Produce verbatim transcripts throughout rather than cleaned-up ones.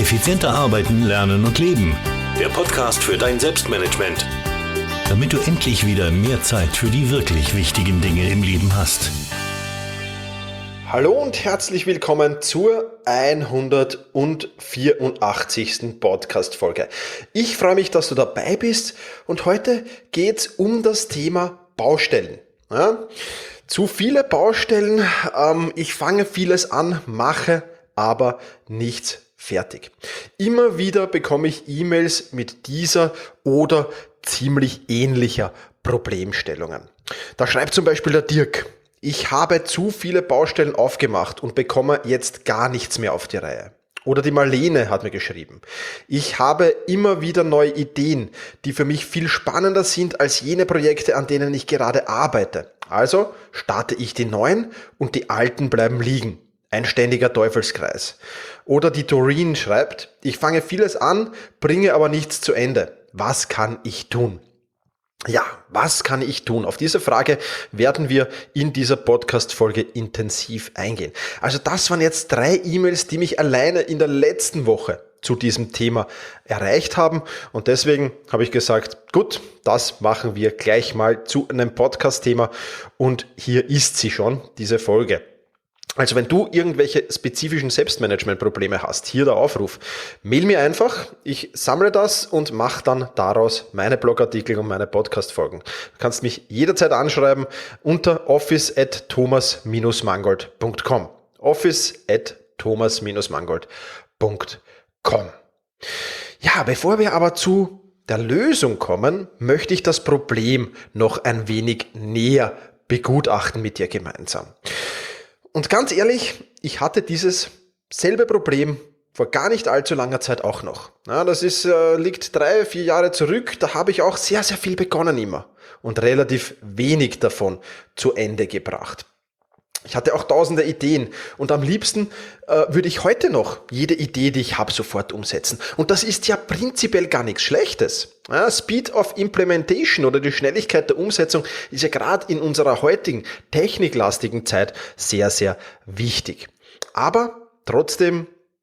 Effizienter arbeiten, lernen und leben. Der Podcast für dein Selbstmanagement. Damit du endlich wieder mehr Zeit für die wirklich wichtigen Dinge im Leben hast. Hallo und herzlich willkommen zur hundertvierundachtzigsten Podcast-Folge. Ich freue mich, dass du dabei bist und heute geht es um das Thema Baustellen. Ja? Zu viele Baustellen, ähm, ich fange vieles an, mache aber nichts fertig. Immer wieder bekomme ich E-Mails mit dieser oder ziemlich ähnlicher Problemstellungen. Da schreibt zum Beispiel der Dirk: Ich habe zu viele Baustellen aufgemacht und bekomme jetzt gar nichts mehr auf die Reihe. Oder die Marlene hat mir geschrieben: Ich habe immer wieder neue Ideen, die für mich viel spannender sind als jene Projekte, an denen ich gerade arbeite. Also starte ich die neuen und die alten bleiben liegen. Ein ständiger Teufelskreis. Oder die Doreen schreibt: Ich fange vieles an, bringe aber nichts zu Ende. Was kann ich tun? Ja, was kann ich tun? Auf diese Frage werden wir in dieser Podcast-Folge intensiv eingehen. Also das waren jetzt drei E-Mails, die mich alleine in der letzten Woche zu diesem Thema erreicht haben. Und deswegen habe ich gesagt, gut, das machen wir gleich mal zu einem Podcast-Thema. Und hier ist sie schon, diese Folge. Also wenn du irgendwelche spezifischen Selbstmanagement-Probleme hast, hier der Aufruf, mail mir einfach, ich sammle das und mache dann daraus meine Blogartikel und meine Podcast-Folgen. Du kannst mich jederzeit anschreiben unter office at thomas dash mangold punkt com. office at thomas dash mangold punkt com. Ja, bevor wir aber zu der Lösung kommen, möchte ich das Problem noch ein wenig näher begutachten mit dir gemeinsam. Und ganz ehrlich, ich hatte dieses selbe Problem vor gar nicht allzu langer Zeit auch noch. Ja, das ist, äh, liegt drei, vier Jahre zurück, da habe ich auch sehr, sehr viel begonnen immer und relativ wenig davon zu Ende gebracht. Ich hatte auch tausende Ideen und am liebsten äh, würde ich heute noch jede Idee, die ich habe, sofort umsetzen. Und das ist ja prinzipiell gar nichts Schlechtes. Ja, Speed of Implementation oder die Schnelligkeit der Umsetzung ist ja gerade in unserer heutigen techniklastigen Zeit sehr, sehr wichtig. Aber trotzdem,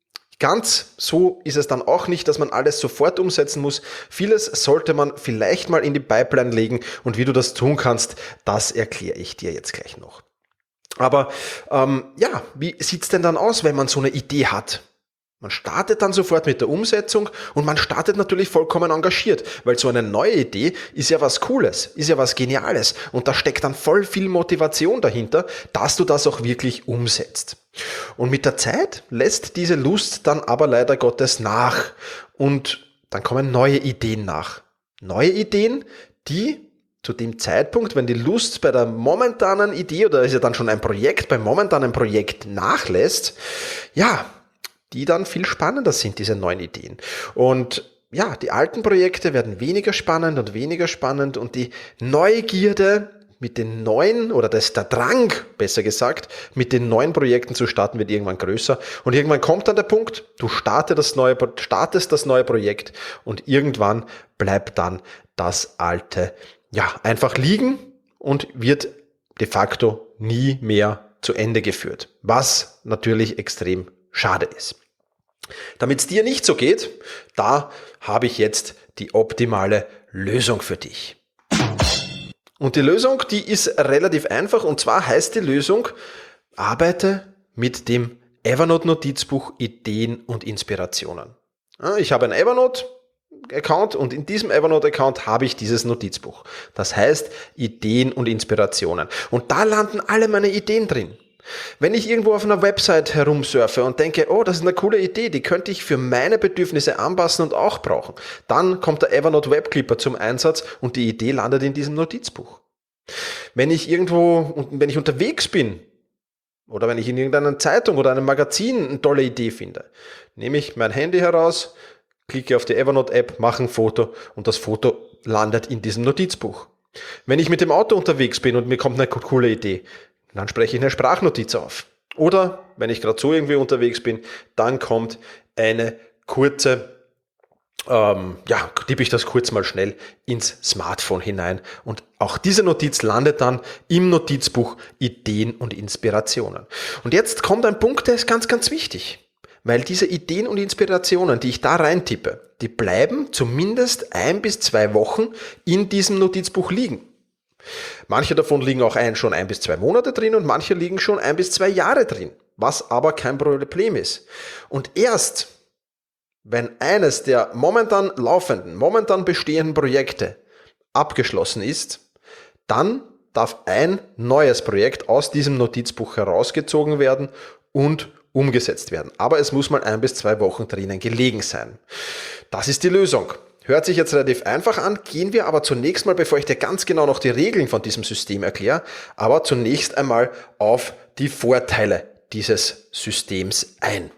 ganz so ist es dann auch nicht, dass man alles sofort umsetzen muss. Vieles sollte man vielleicht mal in die Pipeline legen und wie du das tun kannst, das erkläre ich dir jetzt gleich noch. Aber ähm, ja, wie sieht's denn dann aus, wenn man so eine Idee hat? Man startet dann sofort mit der Umsetzung und man startet natürlich vollkommen engagiert, weil so eine neue Idee ist ja was Cooles, ist ja was Geniales und da steckt dann voll viel Motivation dahinter, dass du das auch wirklich umsetzt. Und mit der Zeit lässt diese Lust dann aber leider Gottes nach und dann kommen neue Ideen nach. Neue Ideen, die zu dem Zeitpunkt, wenn die Lust bei der momentanen Idee oder ist ja dann schon ein Projekt, beim momentanen Projekt nachlässt, ja, die dann viel spannender sind, diese neuen Ideen. Und ja, die alten Projekte werden weniger spannend und weniger spannend und die Neugierde mit den neuen, oder das, der Drang, besser gesagt, mit den neuen Projekten zu starten, wird irgendwann größer. Und irgendwann kommt dann der Punkt, du startest das neue, startest das neue Projekt und irgendwann bleibt dann das alte ja, einfach liegen und wird de facto nie mehr zu Ende geführt, was natürlich extrem schade ist. Damit es dir nicht so geht, da habe ich jetzt die optimale Lösung für dich. Und die Lösung, die ist relativ einfach und zwar heißt die Lösung: Arbeite mit dem Evernote-Notizbuch Ideen und Inspirationen. Ich habe ein Evernote Account und in diesem Evernote-Account habe ich dieses Notizbuch. Das heißt Ideen und Inspirationen. Und da landen alle meine Ideen drin. Wenn ich irgendwo auf einer Website herumsurfe und denke, oh, das ist eine coole Idee, die könnte ich für meine Bedürfnisse anpassen und auch brauchen, dann kommt der Evernote Web Clipper zum Einsatz und die Idee landet in diesem Notizbuch. Wenn ich irgendwo, wenn ich unterwegs bin oder wenn ich in irgendeiner Zeitung oder einem Magazin eine tolle Idee finde, nehme ich mein Handy heraus, klicke auf die Evernote-App, mache ein Foto und das Foto landet in diesem Notizbuch. Wenn ich mit dem Auto unterwegs bin und mir kommt eine coole Idee, dann spreche ich eine Sprachnotiz auf. Oder wenn ich gerade so irgendwie unterwegs bin, dann kommt eine kurze, ähm, ja, tippe ich das kurz mal schnell ins Smartphone hinein. Und auch diese Notiz landet dann im Notizbuch Ideen und Inspirationen. Und jetzt kommt ein Punkt, der ist ganz, ganz wichtig. weil diese Ideen und Inspirationen, die ich da reintippe, die bleiben zumindest ein bis zwei Wochen in diesem Notizbuch liegen. Manche davon liegen auch ein, schon ein bis zwei Monate drin und manche liegen schon ein bis zwei Jahre drin, was aber kein Problem ist. Und erst, wenn eines der momentan laufenden, momentan bestehenden Projekte abgeschlossen ist, dann darf ein neues Projekt aus diesem Notizbuch herausgezogen werden und umgesetzt werden. Aber es muss mal ein bis zwei Wochen drinnen gelegen sein. Das ist die Lösung. Hört sich jetzt relativ einfach an, gehen wir aber zunächst mal, bevor ich dir ganz genau noch die Regeln von diesem System erkläre, aber zunächst einmal auf die Vorteile dieses Systems ein.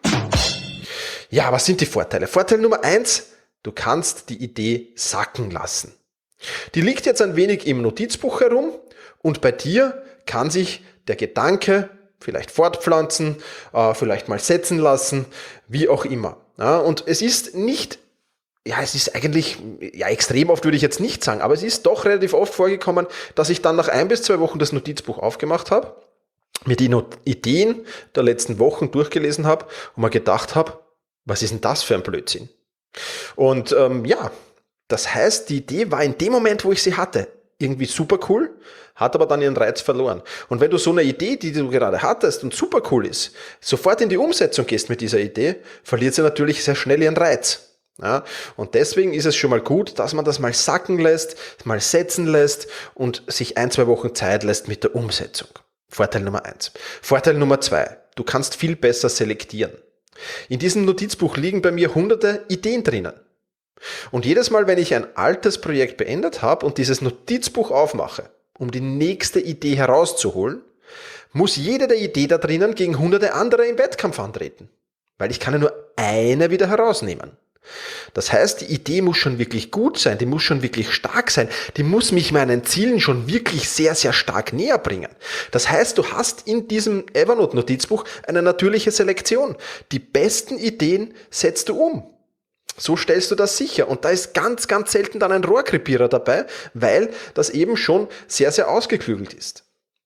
Ja, was sind die Vorteile? Vorteil Nummer eins, du kannst die Idee sacken lassen. Die liegt jetzt ein wenig im Notizbuch herum und bei dir kann sich der Gedanke vielleicht fortpflanzen, äh, vielleicht mal setzen lassen, wie auch immer. Ja, und es ist nicht, ja, es ist eigentlich, ja, extrem oft würde ich jetzt nicht sagen, aber es ist doch relativ oft vorgekommen, dass ich dann nach ein bis zwei Wochen das Notizbuch aufgemacht habe, mir die Not- Ideen der letzten Wochen durchgelesen habe und mir gedacht habe, was ist denn das für ein Blödsinn? Und ähm, ja, das heißt, die Idee war in dem Moment, wo ich sie hatte, irgendwie super cool, hat aber dann ihren Reiz verloren. Und wenn du so eine Idee, die du gerade hattest und super cool ist, sofort in die Umsetzung gehst mit dieser Idee, verliert sie natürlich sehr schnell ihren Reiz. Ja, und deswegen ist es schon mal gut, dass man das mal sacken lässt, mal setzen lässt und sich ein, zwei Wochen Zeit lässt mit der Umsetzung. Vorteil Nummer eins. Vorteil Nummer zwei. Du kannst viel besser selektieren. In diesem Notizbuch liegen bei mir hunderte Ideen drinnen. Und jedes Mal, wenn ich ein altes Projekt beendet habe und dieses Notizbuch aufmache, um die nächste Idee herauszuholen, muss jede der Ideen da drinnen gegen hunderte andere im Wettkampf antreten. Weil ich kann ja nur eine wieder herausnehmen. Das heißt, die Idee muss schon wirklich gut sein, die muss schon wirklich stark sein, die muss mich meinen Zielen schon wirklich sehr, sehr stark näher bringen. Das heißt, du hast in diesem Evernote-Notizbuch eine natürliche Selektion. Die besten Ideen setzt du um. So stellst du das sicher. Und da ist ganz, ganz selten dann ein Rohrkrepierer dabei, weil das eben schon sehr, sehr ausgeklügelt ist.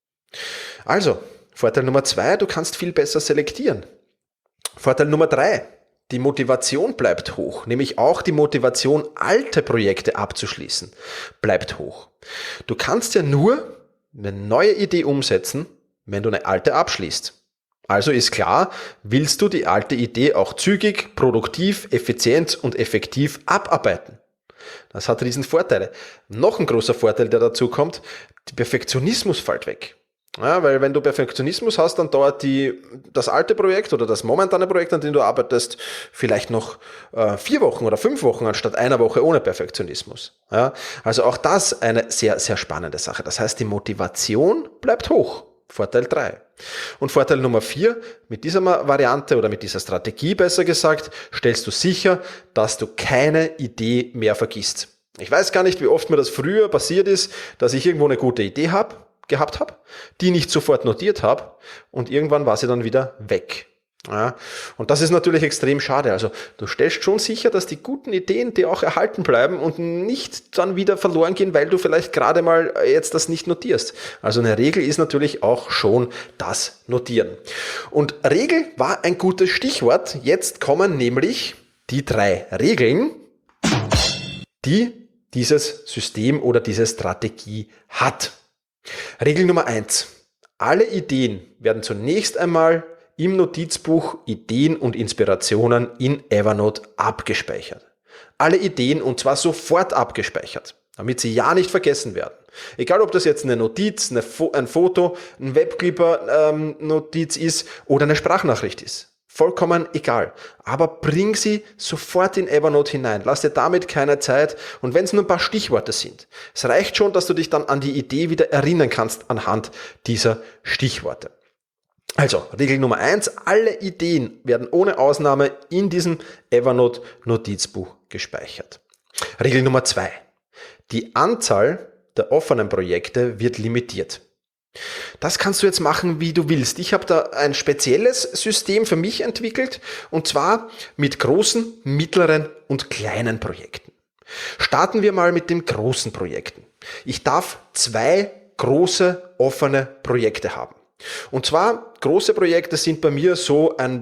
Also, Vorteil Nummer zwei, du kannst viel besser selektieren. Vorteil Nummer drei, die Motivation bleibt hoch, nämlich auch die Motivation, alte Projekte abzuschließen, bleibt hoch. Du kannst ja nur eine neue Idee umsetzen, wenn du eine alte abschließt. Also ist klar, willst du die alte Idee auch zügig, produktiv, effizient und effektiv abarbeiten. Das hat riesen Vorteile. Noch ein großer Vorteil, der dazu kommt, der Perfektionismus fällt weg. Ja, weil wenn du Perfektionismus hast, dann dauert die, das alte Projekt oder das momentane Projekt, an dem du arbeitest, vielleicht noch äh, vier Wochen oder fünf Wochen anstatt einer Woche ohne Perfektionismus. Ja, also auch das eine sehr, sehr spannende Sache. Das heißt, die Motivation bleibt hoch. Vorteil drei. Und Vorteil Nummer vier, mit dieser Variante oder mit dieser Strategie besser gesagt, stellst du sicher, dass du keine Idee mehr vergisst. Ich weiß gar nicht, wie oft mir das früher passiert ist, dass ich irgendwo eine gute Idee habe, gehabt habe, die nicht sofort notiert habe und irgendwann war sie dann wieder weg. Ja, und das ist natürlich extrem schade. Also du stellst schon sicher, dass die guten Ideen dir auch erhalten bleiben und nicht dann wieder verloren gehen, weil du vielleicht gerade mal jetzt das nicht notierst. Also eine Regel ist natürlich auch schon das Notieren. Und Regel war ein gutes Stichwort. Jetzt kommen nämlich die drei Regeln, die dieses System oder diese Strategie hat. Regel Nummer eins. Alle Ideen werden zunächst einmal im Notizbuch Ideen und Inspirationen in Evernote abgespeichert. Alle Ideen und zwar sofort abgespeichert, damit sie ja nicht vergessen werden. Egal, ob das jetzt eine Notiz, eine Fo- ein Foto, ein Webclipper-Notiz ähm, ist oder eine Sprachnachricht ist. Vollkommen egal. Aber bring sie sofort in Evernote hinein. Lass dir damit keine Zeit. Und wenn es nur ein paar Stichworte sind, es reicht schon, dass du dich dann an die Idee wieder erinnern kannst anhand dieser Stichworte. Also, Regel Nummer eins, alle Ideen werden ohne Ausnahme in diesem Evernote-Notizbuch gespeichert. Regel Nummer zwei, die Anzahl der offenen Projekte wird limitiert. Das kannst du jetzt machen, wie du willst. Ich habe da ein spezielles System für mich entwickelt und zwar mit großen, mittleren und kleinen Projekten. Starten wir mal mit den großen Projekten. Ich darf zwei große, offene Projekte haben. Und zwar, große Projekte sind bei mir so ein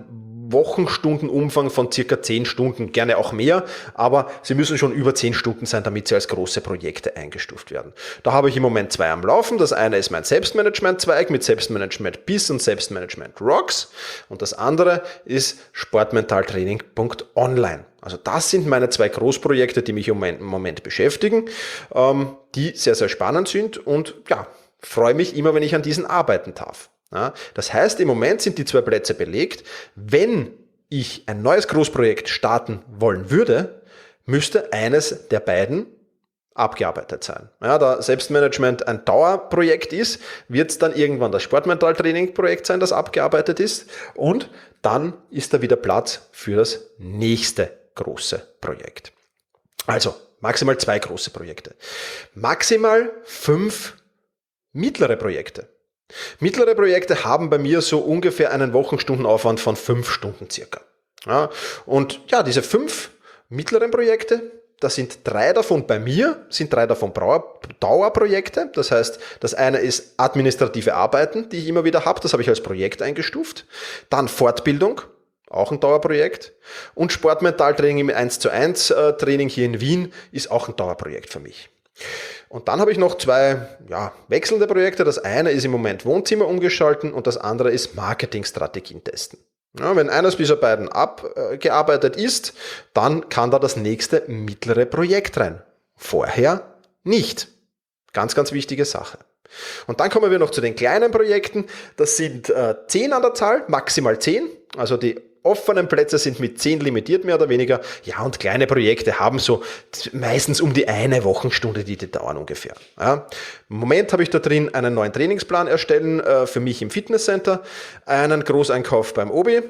Wochenstundenumfang von circa zehn Stunden, gerne auch mehr, aber sie müssen schon über zehn Stunden sein, damit sie als große Projekte eingestuft werden. Da habe ich im Moment zwei am Laufen. Das eine ist mein Selbstmanagement-Zweig mit Selbstmanagement Bis und Selbstmanagement Rocks und das andere ist sportmentaltraining punkt online. Also das sind meine zwei Großprojekte, die mich im Moment, im Moment beschäftigen, ähm, die sehr, sehr spannend sind und ja, freue mich immer, wenn ich an diesen arbeiten darf. Ja, das heißt, im Moment sind die zwei Plätze belegt. Wenn ich ein neues Großprojekt starten wollen würde, müsste eines der beiden abgearbeitet sein. Ja, da Selbstmanagement ein Dauerprojekt ist, wird es dann irgendwann das Sportmentaltraining-Projekt sein, das abgearbeitet ist und dann ist da wieder Platz für das nächste große Projekt. Also maximal zwei große Projekte. Maximal fünf mittlere Projekte. Mittlere Projekte haben bei mir so ungefähr einen Wochenstundenaufwand von fünf Stunden circa. Ja, und ja, diese fünf mittleren Projekte, das sind drei davon bei mir, sind drei davon Dauerprojekte. Das heißt, das eine ist administrative Arbeiten, die ich immer wieder habe, das habe ich als Projekt eingestuft. Dann Fortbildung, auch ein Dauerprojekt. Und Sportmentaltraining im eins zu eins Training hier in Wien ist auch ein Dauerprojekt für mich. Und dann habe ich noch zwei ja, wechselnde Projekte. Das eine ist im Moment Wohnzimmer umgestalten und das andere ist Marketingstrategien testen. Ja, wenn eines dieser beiden abgearbeitet ist, dann kann da das nächste mittlere Projekt rein. Vorher nicht. Ganz, ganz wichtige Sache. Und dann kommen wir noch zu den kleinen Projekten. Das sind äh, zehn an der Zahl, maximal zehn. Also die offenen Plätze sind mit zehn limitiert, mehr oder weniger. Ja, und kleine Projekte haben so meistens um die eine Wochenstunde, die, die dauern ungefähr. Ja. Im Moment habe ich da drin einen neuen Trainingsplan erstellen äh, für mich im Fitnesscenter, einen Großeinkauf beim Obi,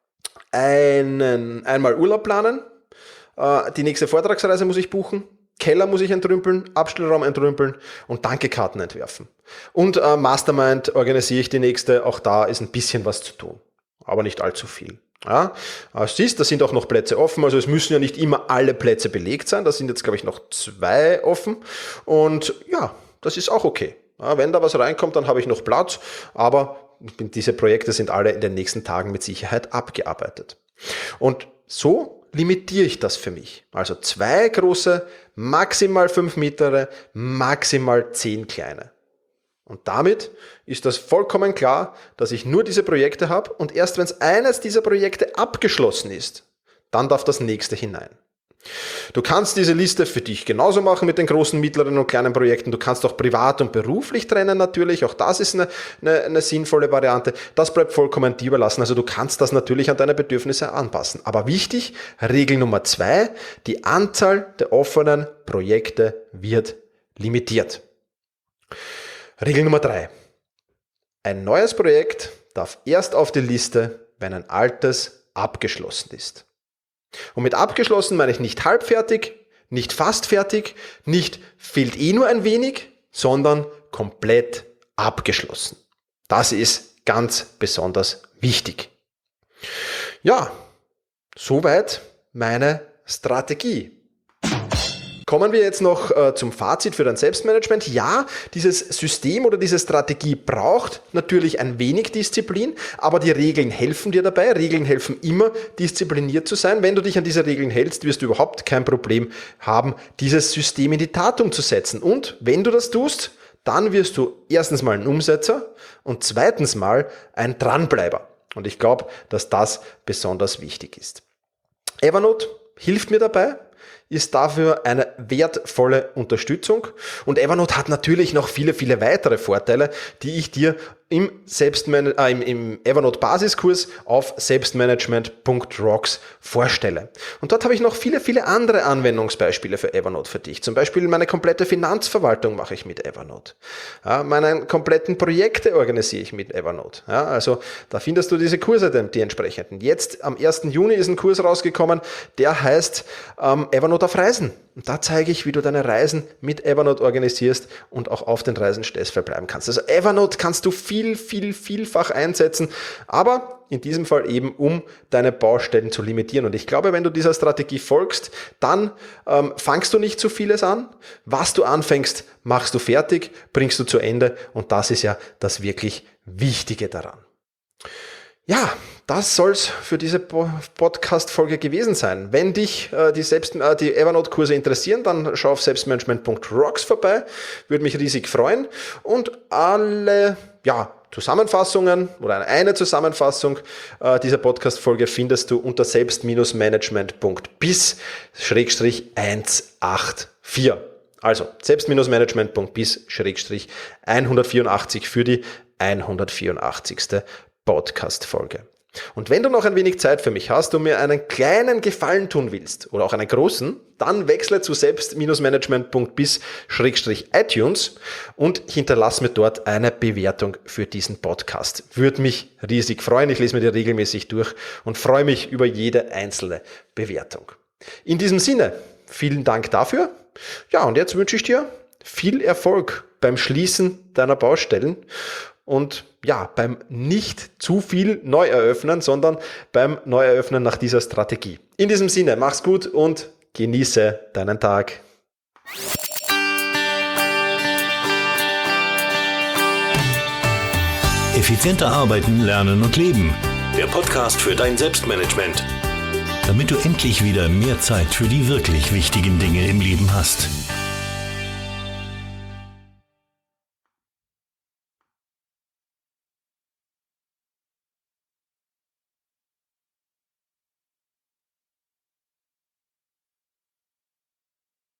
einen, einmal Urlaub planen, äh, die nächste Vortragsreise muss ich buchen, Keller muss ich entrümpeln, Abstellraum entrümpeln und Dankekarten entwerfen. Und äh, Mastermind organisiere ich die nächste, auch da ist ein bisschen was zu tun, aber nicht allzu viel. Ja, also siehst, da sind auch noch Plätze offen, also es müssen ja nicht immer alle Plätze belegt sein, da sind jetzt glaube ich noch zwei offen und ja, das ist auch okay. Ja, wenn da was reinkommt, dann habe ich noch Platz, aber diese Projekte sind alle in den nächsten Tagen mit Sicherheit abgearbeitet. Und so limitiere ich das für mich. Also zwei große, maximal fünf mittlere, maximal zehn kleine. Und damit ist das vollkommen klar, dass ich nur diese Projekte habe und erst wenn es eines dieser Projekte abgeschlossen ist, dann darf das nächste hinein. Du kannst diese Liste für dich genauso machen mit den großen, mittleren und kleinen Projekten. Du kannst auch privat und beruflich trennen natürlich. Auch das ist eine, eine, eine sinnvolle Variante. Das bleibt vollkommen dir überlassen. Also du kannst das natürlich an deine Bedürfnisse anpassen. Aber wichtig, Regel Nummer zwei, die Anzahl der offenen Projekte wird limitiert. Regel Nummer drei. Ein neues Projekt darf erst auf die Liste, wenn ein altes abgeschlossen ist. Und mit abgeschlossen meine ich nicht halbfertig, nicht fast fertig, nicht fehlt eh nur ein wenig, sondern komplett abgeschlossen. Das ist ganz besonders wichtig. Ja, soweit meine Strategie. Kommen wir jetzt noch äh, zum Fazit für dein Selbstmanagement. Ja, dieses System oder diese Strategie braucht natürlich ein wenig Disziplin, aber die Regeln helfen dir dabei. Regeln helfen immer, diszipliniert zu sein. Wenn du dich an diese Regeln hältst, wirst du überhaupt kein Problem haben, dieses System in die Tat umzusetzen. Und wenn du das tust, dann wirst du erstens mal ein Umsetzer und zweitens mal ein Dranbleiber. Und ich glaube, dass das besonders wichtig ist. Evernote hilft mir dabei, ist dafür eine wertvolle Unterstützung und Evernote hat natürlich noch viele, viele weitere Vorteile, die ich dir im, Selbstman- äh, im, im Evernote Basiskurs auf selbstmanagement punkt rocks vorstelle. Und dort habe ich noch viele, viele andere Anwendungsbeispiele für Evernote für dich. Zum Beispiel meine komplette Finanzverwaltung mache ich mit Evernote. Ja, meine kompletten Projekte organisiere ich mit Evernote. Ja, also da findest du diese Kurse, die entsprechenden. Jetzt am ersten Juni ist ein Kurs rausgekommen, der heißt ähm, Evernote auf Reisen. Und da zeige ich, wie du deine Reisen mit Evernote organisierst und auch auf den Reisen stressfrei bleiben kannst. Also Evernote kannst du viel, viel, vielfach einsetzen, aber in diesem Fall eben, um deine Baustellen zu limitieren. Und ich glaube, wenn du dieser Strategie folgst, dann ähm, fangst du nicht zu vieles an. Was du anfängst, machst du fertig, bringst du zu Ende und das ist ja das wirklich Wichtige daran. Ja, das soll's für diese Podcast-Folge gewesen sein. Wenn dich äh, die, Selbst- äh, die Evernote-Kurse interessieren, dann schau auf selbstmanagement punkt rocks vorbei. Würde mich riesig freuen. Und alle, ja, Zusammenfassungen oder eine Zusammenfassung äh, dieser Podcast-Folge findest du unter selbst-management punkt bis Schrägstrich hundertvierundachtzig. Also selbst-management punkt bis Schrägstrich hundertvierundachtzig für die hundertvierundachtzigste Podcast-Folge. Und wenn du noch ein wenig Zeit für mich hast und mir einen kleinen Gefallen tun willst oder auch einen großen, dann wechsle zu selbst-management punkt bis Schrägstrich iTunes und hinterlass mir dort eine Bewertung für diesen Podcast. Würde mich riesig freuen. Ich lese mir die regelmäßig durch und freue mich über jede einzelne Bewertung. In diesem Sinne, vielen Dank dafür. Ja, und jetzt wünsche ich dir viel Erfolg beim Schließen deiner Baustellen und ja, beim nicht zu viel Neueröffnen, sondern beim Neueröffnen nach dieser Strategie. In diesem Sinne, mach's gut und genieße deinen Tag. Effizienter arbeiten, lernen und leben. Der Podcast für dein Selbstmanagement. Damit du endlich wieder mehr Zeit für die wirklich wichtigen Dinge im Leben hast.